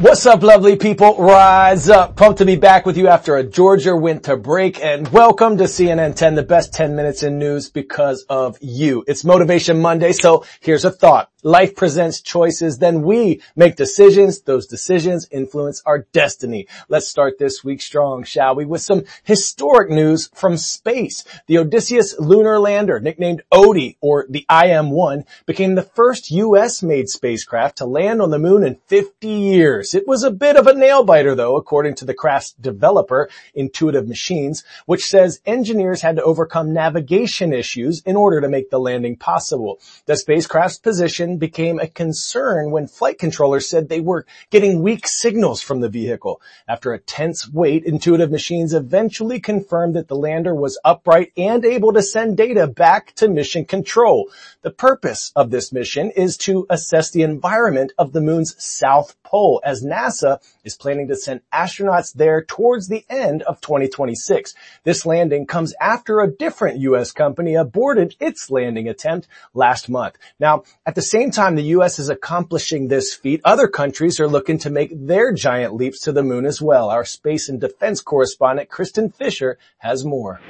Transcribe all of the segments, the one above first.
What's up, lovely people? Rise up. Pumped to be back with you after a Georgia winter break, and welcome to CNN 10, the best 10 minutes in news because of you. It's Motivation Monday, so here's a thought. Life presents choices, then we make decisions. Those decisions influence our destiny. Let's start this week strong, shall we? With some historic news from space. The Odysseus lunar lander, nicknamed Odie, or the IM-1, became the first U.S.-made spacecraft to land on the moon in 50 years. It was a bit of a nail-biter, though, according to the craft's developer, Intuitive Machines, which says engineers had to overcome navigation issues in order to make the landing possible. The spacecraft's position became a concern when flight controllers said they were getting weak signals from the vehicle. After a tense wait, Intuitive Machines eventually confirmed that the lander was upright and able to send data back to mission control. The purpose of this mission is to assess the environment of the moon's south pole, as NASA is planning to send astronauts there towards the end of 2026. This landing comes after a different U.S. company aborted its landing attempt last month. Now, at the same time the U.S. is accomplishing this feat, other countries are looking to make their giant leaps to the moon as well. Our space and defense correspondent, Kristen Fisher, has more.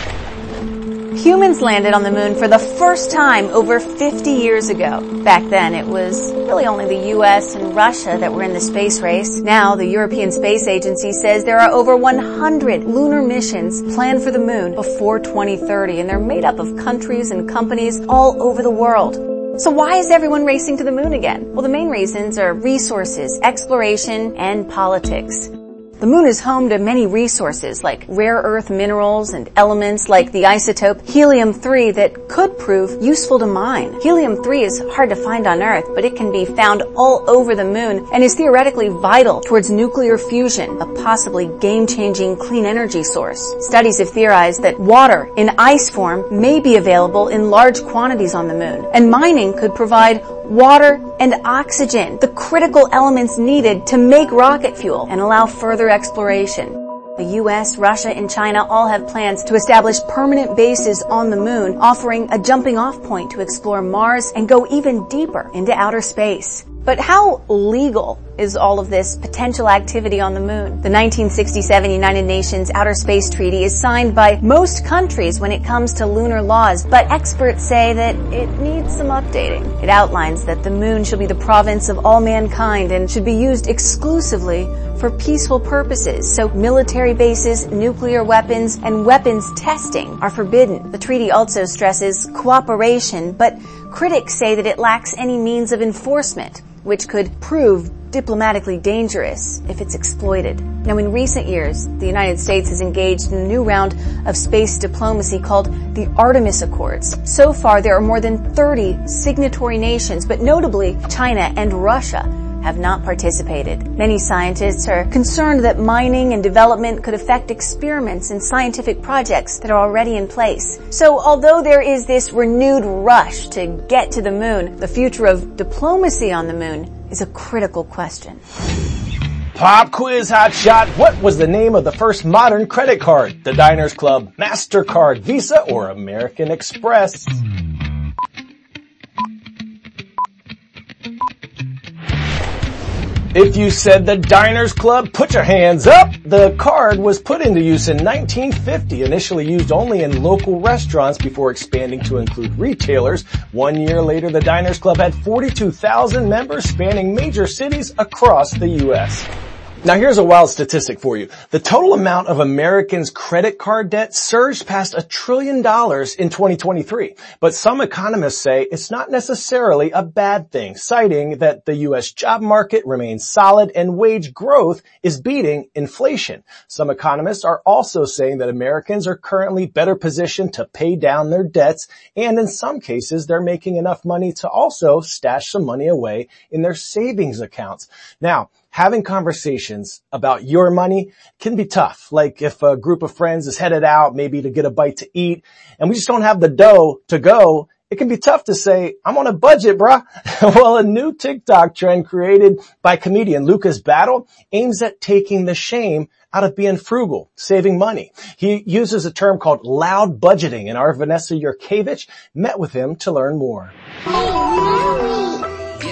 Humans landed on the moon for the first time over 50 years ago. Back then, it was really only the U.S. and Russia that were in the space race. Now, the European Space Agency says there are over 100 lunar missions planned for the moon before 2030, and they're made up of countries and companies all over the world. So why is everyone racing to the moon again? Well, the main reasons are resources, exploration, and politics. The moon is home to many resources like rare earth minerals and elements like the isotope helium-3 that could prove useful to mine. Helium-3 is hard to find on Earth, but it can be found all over the moon and is theoretically vital towards nuclear fusion, a possibly game-changing clean energy source. Studies have theorized that water in ice form may be available in large quantities on the moon, and mining could provide water and oxygen, the critical elements needed to make rocket fuel and allow further exploration. The U.S., Russia, and China all have plans to establish permanent bases on the moon, offering a jumping-off point to explore Mars and go even deeper into outer space. But how legal is all of this potential activity on the moon? The 1967 United Nations Outer Space Treaty is signed by most countries when it comes to lunar laws, but experts say that it needs some updating. It outlines that the moon shall be the province of all mankind and should be used exclusively for peaceful purposes, so military bases, nuclear weapons, and weapons testing are forbidden. The treaty also stresses cooperation, but critics say that it lacks any means of enforcement, which could prove diplomatically dangerous if it's exploited. Now, in recent years, the United States has engaged in a new round of space diplomacy called the Artemis Accords. So far, there are more than 30 signatory nations, but notably China and Russia have not participated. Many scientists are concerned that mining and development could affect experiments and scientific projects that are already in place. So although there is this renewed rush to get to the moon, the future of diplomacy on the moon is a critical question. Pop quiz hotshot. What was the name of the first modern credit card? The Diners Club, MasterCard, Visa, or American Express? If you said the Diners Club, put your hands up. The card was put into use in 1950, initially used only in local restaurants before expanding to include retailers. 1 year later, the Diners Club had 42,000 members spanning major cities across the U.S. Now here's a wild statistic for you. The total amount of Americans' credit card debt surged past $1 trillion in 2023. But some economists say it's not necessarily a bad thing, citing that the U.S. job market remains solid and wage growth is beating inflation. Some economists are also saying that Americans are currently better positioned to pay down their debts, and in some cases they're making enough money to also stash some money away in their savings accounts. Now, having conversations about your money can be tough. Like if a group of friends is headed out maybe to get a bite to eat and we just don't have the dough to go, it can be tough to say, I'm on a budget, bruh. Well, a new TikTok trend created by comedian Lucas Battle aims at taking the shame out of being frugal, saving money. He uses a term called loud budgeting, and our Vanessa Yurkevich met with him to learn more. Hey, Mommy. Yeah.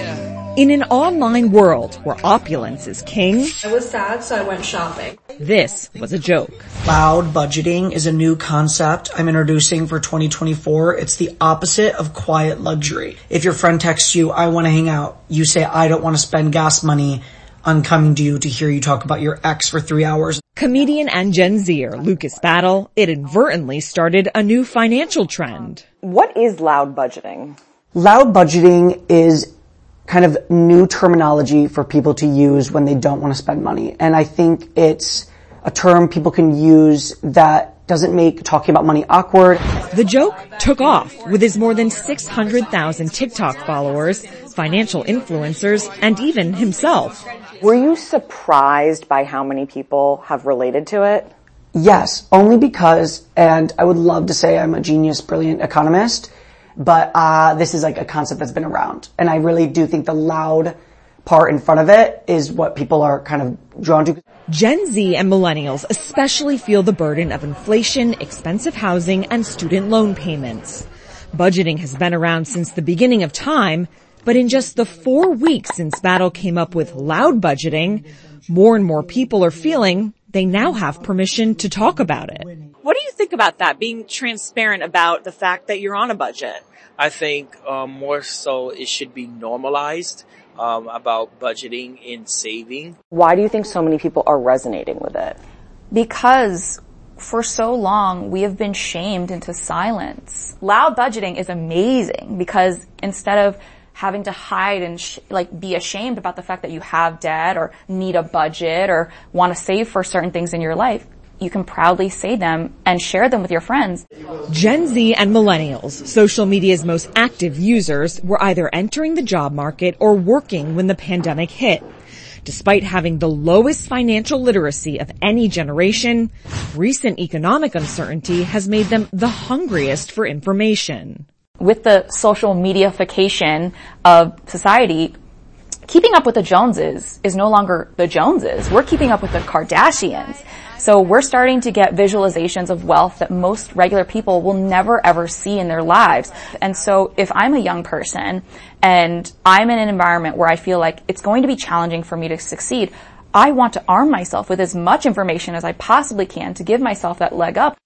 In an online world where opulence is king, I was sad, so I went shopping. This was a joke. Loud budgeting is a new concept I'm introducing for 2024. It's the opposite of quiet luxury. If your friend texts you, I want to hang out, you say, I don't want to spend gas money. I'm coming to you to hear you talk about your ex for 3 hours. Comedian and Gen Zer Lucas Battle, it inadvertently started a new financial trend. What is loud budgeting? Loud budgeting is kind of new terminology for people to use when they don't want to spend money. And I think it's a term people can use that doesn't make talking about money awkward. The joke took off with his more than 600,000 TikTok followers, financial influencers, and even himself. Were you surprised by how many people have related to it? Yes, only because, and I would love to say I'm a genius, brilliant economist, but this is like a concept that's been around. And I really do think the loud part in front of it is what people are kind of drawn to. Gen Z and millennials especially feel the burden of inflation, expensive housing, and student loan payments. Budgeting has been around since the beginning of time, but in just the 4 weeks since Battle came up with loud budgeting, more and more people are feeling they now have permission to talk about it. What do you think about that, being transparent about the fact that you're on a budget? I think more so it should be normalized about budgeting and saving. Why do you think so many people are resonating with it? Because for so long, we have been shamed into silence. Loud budgeting is amazing because instead of having to hide and be ashamed about the fact that you have debt or need a budget or want to save for certain things in your life, you can proudly say them and share them with your friends. Gen Z and millennials, social media's most active users, were either entering the job market or working when the pandemic hit. Despite having the lowest financial literacy of any generation, recent economic uncertainty has made them the hungriest for information. With the social mediaification of society, keeping up with the Joneses is no longer the Joneses. We're keeping up with the Kardashians. So we're starting to get visualizations of wealth that most regular people will never ever see in their lives. And so if I'm a young person and I'm in an environment where I feel like it's going to be challenging for me to succeed, I want to arm myself with as much information as I possibly can to give myself that leg up.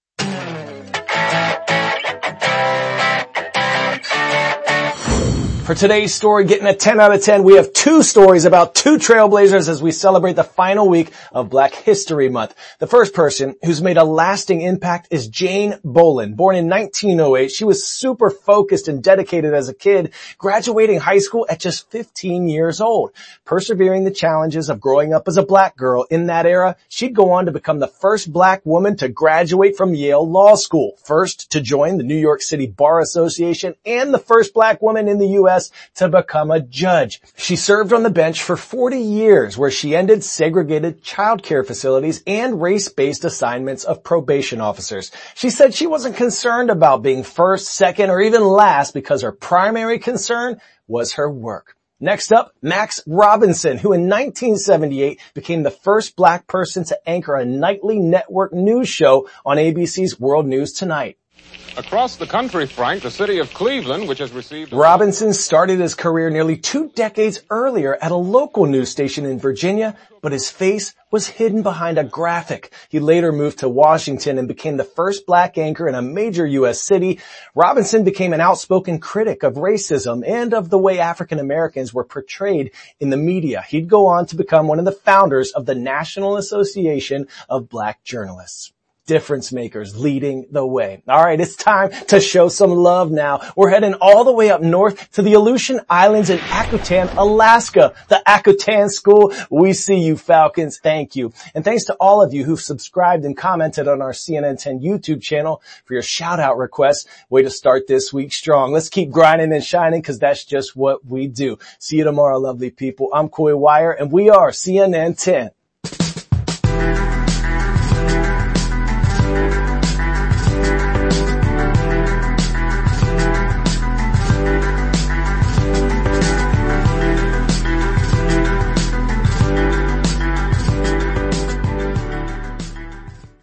For today's story, getting a 10 out of 10, we have two stories about two trailblazers as we celebrate the final week of Black History Month. The first person who's made a lasting impact is Jane Bolin. Born in 1908, she was super focused and dedicated as a kid, graduating high school at just 15 years old. Persevering the challenges of growing up as a black girl in that era, she'd go on to become the first black woman to graduate from Yale Law School, first to join the New York City Bar Association, and the first black woman in the U.S. to become a judge. She served on the bench for 40 years, where she ended segregated child care facilities and race-based assignments of probation officers. She said she wasn't concerned about being first, second, or even last because her primary concern was her work. Next up, Max Robinson, who in 1978 became the first black person to anchor a nightly network news show on ABC's World News Tonight. Across the country, Frank, the city of Cleveland, which has received... Robinson started his career nearly 2 decades earlier at a local news station in Virginia, but his face was hidden behind a graphic. He later moved to Washington and became the first black anchor in a major U.S. city. Robinson became an outspoken critic of racism and of the way African Americans were portrayed in the media. He'd go on to become one of the founders of the National Association of Black Journalists. Difference makers leading the way. All right, it's time to show some love now. We're heading all the way up north to the Aleutian Islands in Akutan, Alaska. The Akutan School. We see you, Falcons. Thank you. And thanks to all of you who've subscribed and commented on our CNN 10 YouTube channel for your shout out requests. Way to start this week strong. Let's keep grinding and shining because that's just what we do. See you tomorrow, lovely people. I'm Coy Wire and we are CNN 10.